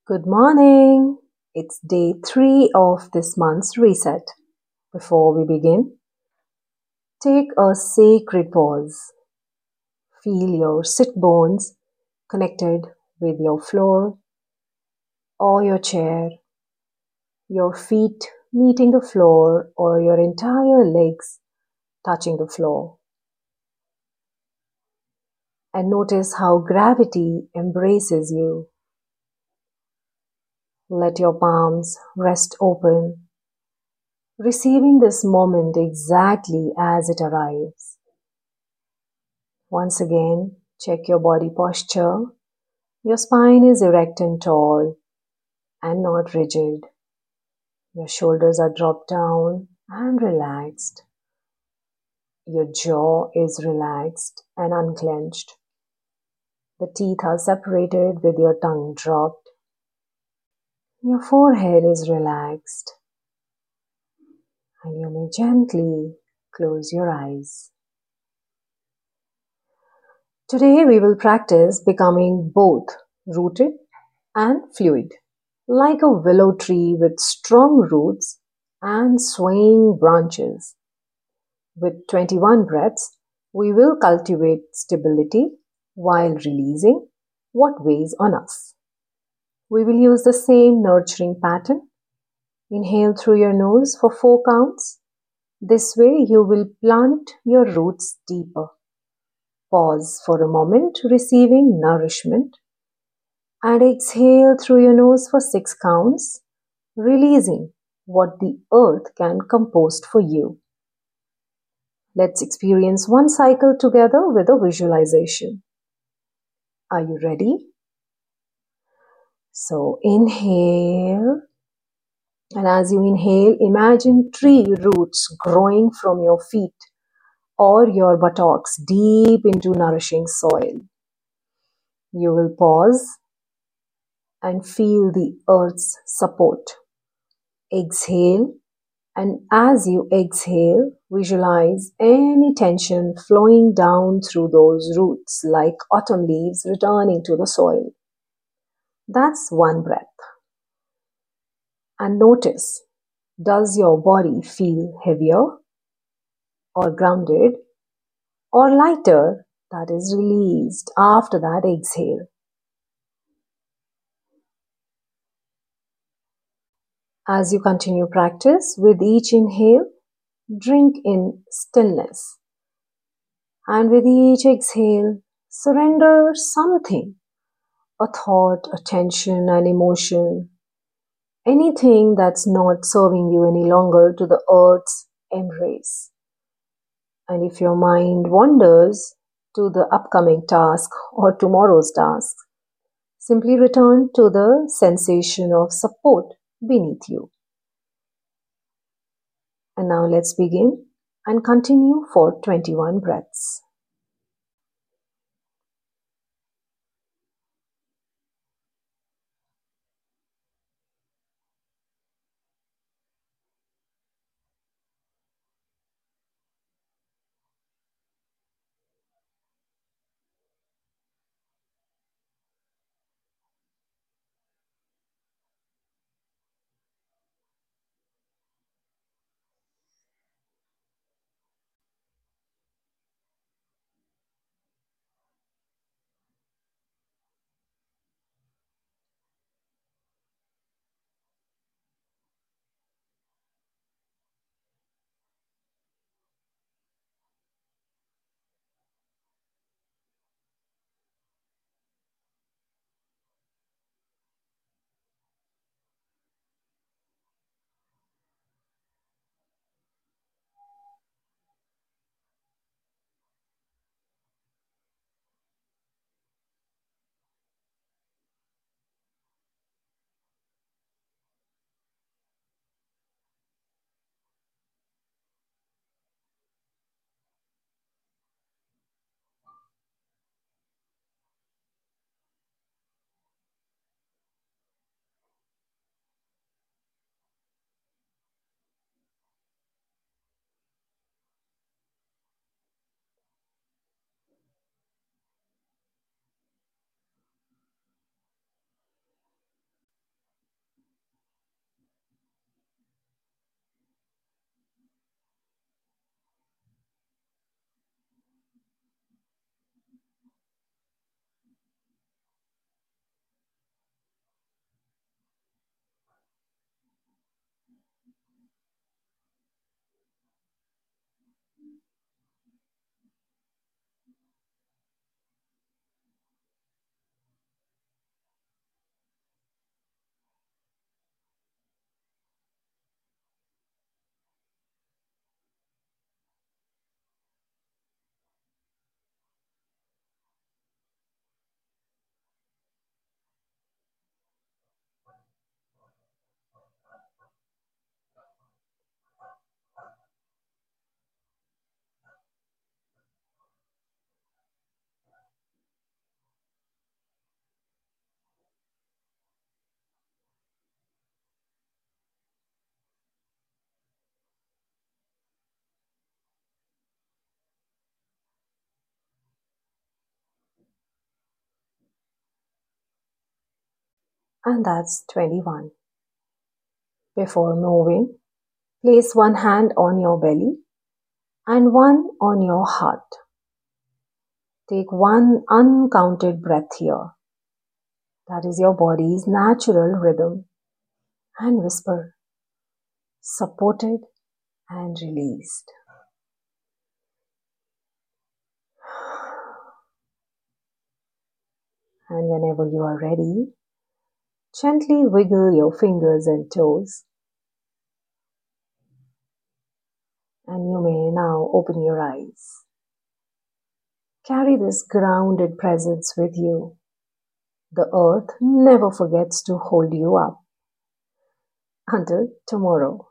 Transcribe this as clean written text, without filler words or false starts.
Good morning. It's day 3 of this month's reset. Before we begin, take a sacred pause. Feel your sit bones connected with your floor or your chair, your feet meeting the floor or your entire legs touching the floor. And notice how gravity embraces you. Let your palms rest open, receiving this moment exactly as it arrives. Once again, check your body posture. Your spine is erect and tall and not rigid. Your shoulders are dropped down and relaxed. Your jaw is relaxed and unclenched. The teeth are separated with your tongue dropped. Your forehead is relaxed, and you may gently close your eyes. Today we will practice becoming both rooted and fluid, like a willow tree with strong roots and swaying branches. With 21 breaths, we will cultivate stability while releasing what weighs on us. We will use the same nurturing pattern. Inhale through your nose for 4 counts. This way you will plant your roots deeper. Pause for a moment, receiving nourishment, and exhale through your nose for 6 counts, releasing what the earth can compost for you. Let's experience one cycle together with a visualization. Are you ready? So inhale, and as you inhale, imagine tree roots growing from your feet or your buttocks deep into nourishing soil. You will pause and feel the earth's support. Exhale, and as you exhale, visualize any tension flowing down through those roots like autumn leaves returning to the soil. That's one breath. And notice, does your body feel heavier or grounded or lighter that is released after that exhale? As you continue practice, with each inhale, drink in stillness. And with each exhale, surrender something, a thought, a tension, an emotion, anything that's not serving you any longer to the earth's embrace. And if your mind wanders to the upcoming task or tomorrow's task, simply return to the sensation of support beneath you. And now let's begin and continue for 21 breaths. and that's 21. Before moving, place one hand on your belly and one on your heart. Take one uncounted breath here. That is your body's natural rhythm. And whisper, supported and released. And whenever you are ready, gently wiggle your fingers and toes. And you may now open your eyes. Carry this grounded presence with you. The earth never forgets to hold you up. Until tomorrow.